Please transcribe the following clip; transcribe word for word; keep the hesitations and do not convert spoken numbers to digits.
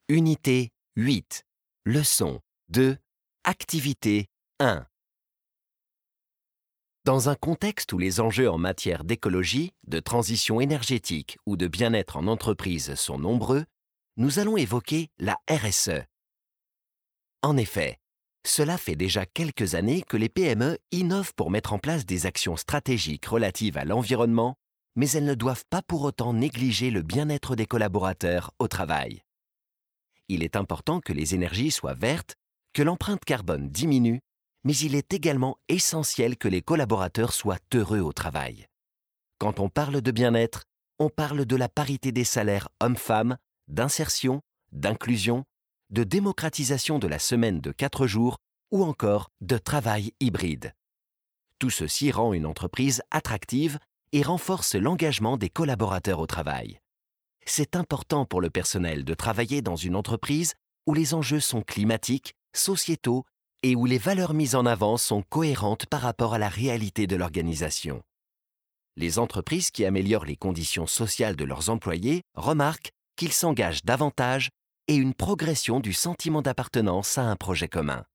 Unité huit. Leçon deux. Activité un. Dans un contexte où les enjeux en matière d'écologie, de transition énergétique ou de bien-être en entreprise sont nombreux, nous allons évoquer la R S E. En effet, cela fait déjà quelques années que les P M E innovent pour mettre en place des actions stratégiques relatives à l'environnement, mais elles ne doivent pas pour autant négliger le bien-être des collaborateurs au travail. Il est important que les énergies soient vertes, que l'empreinte carbone diminue, mais il est également essentiel que les collaborateurs soient heureux au travail. Quand on parle de bien-être, on parle de la parité des salaires hommes-femmes, d'insertion, d'inclusion, de démocratisation de la semaine de quatre jours ou encore de travail hybride. Tout ceci rend une entreprise attractive et renforce l'engagement des collaborateurs au travail. C'est important pour le personnel de travailler dans une entreprise où les enjeux sont climatiques, sociétaux et où les valeurs mises en avant sont cohérentes par rapport à la réalité de l'organisation. Les entreprises qui améliorent les conditions sociales de leurs employés remarquent qu'ils s'engagent davantage et une progression du sentiment d'appartenance à un projet commun.